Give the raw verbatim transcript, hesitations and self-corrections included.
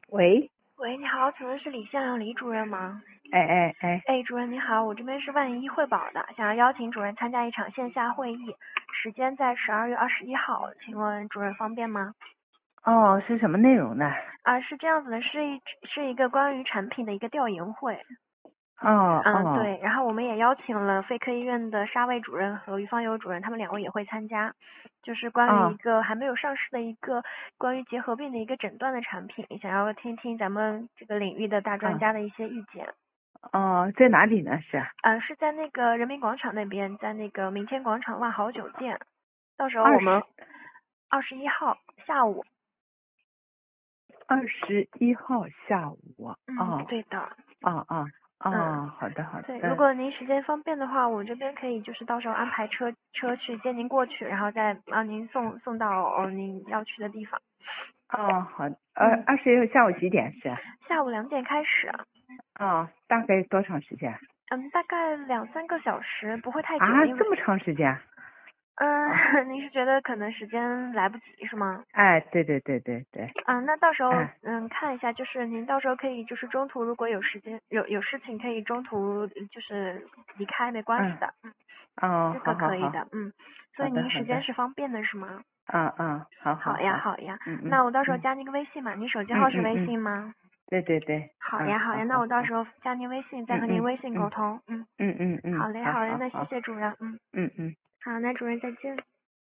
喂， 喂，你好，请问是李向阳李主任吗？ 哎哎哎， 哎，主任你好，我这边是万一汇宝的，想要邀请主任参加一场线下会议，时间在十二月二十一号，请问主任方便吗？ 哦，是什么内容呢？ 啊，是这样子的，是一是一个关于产品的一个调研会。嗯， 哦哦对，然后我们也邀请了肺科医院的沙卫主任和于方友主任，他们两位也会参加，就是关于一哦个还没有上市的一个关于结核病的一个诊断的产品，想要听听咱们这个领域的大专哦家的一些意见。 哦，在哪里呢？是呃，是在那个人民广场那边，在那个明天广场万豪酒店，到时候二十我们二十一号下午。 二十一号下午。 嗯， 哦对的。 哦哦嗯， 哦，好的好的。 对，如嗯果您时间方便的话，我这边可以就是到时候安排车车去接您过去，然后再让您送送到呃您要去的地方。 哦好，二嗯， 二十一号下午几点是？ 下午两点开始。 哦，大概多长时间？ 嗯，大概两三个小时，不会太久， 啊， 因为这么长时间？ 嗯， 哦， 您是觉得可能时间来不及是吗？ 哎，对对对对对， 嗯，那到时候哎嗯看一下，就是您到时候可以就是中途如果有时间有有事情可以中途就是离开没关系嗯的。嗯， 哦， 这个好好好， 可以的。嗯，所好以您时间的好的， 是方便的是吗？ 嗯嗯，好好好呀好， 好呀， 嗯嗯那我到时候嗯加您个微信嘛，您手机号是微嗯嗯嗯， 信吗？ 对对对，嗯， 好呀好呀，那好好好。 我到时候加您微信，再嗯嗯和您微信沟嗯通。嗯， 嗯嗯嗯，好好嘞好嘞，那谢好好， 谢主任。嗯， 嗯嗯。 好，那主任再见。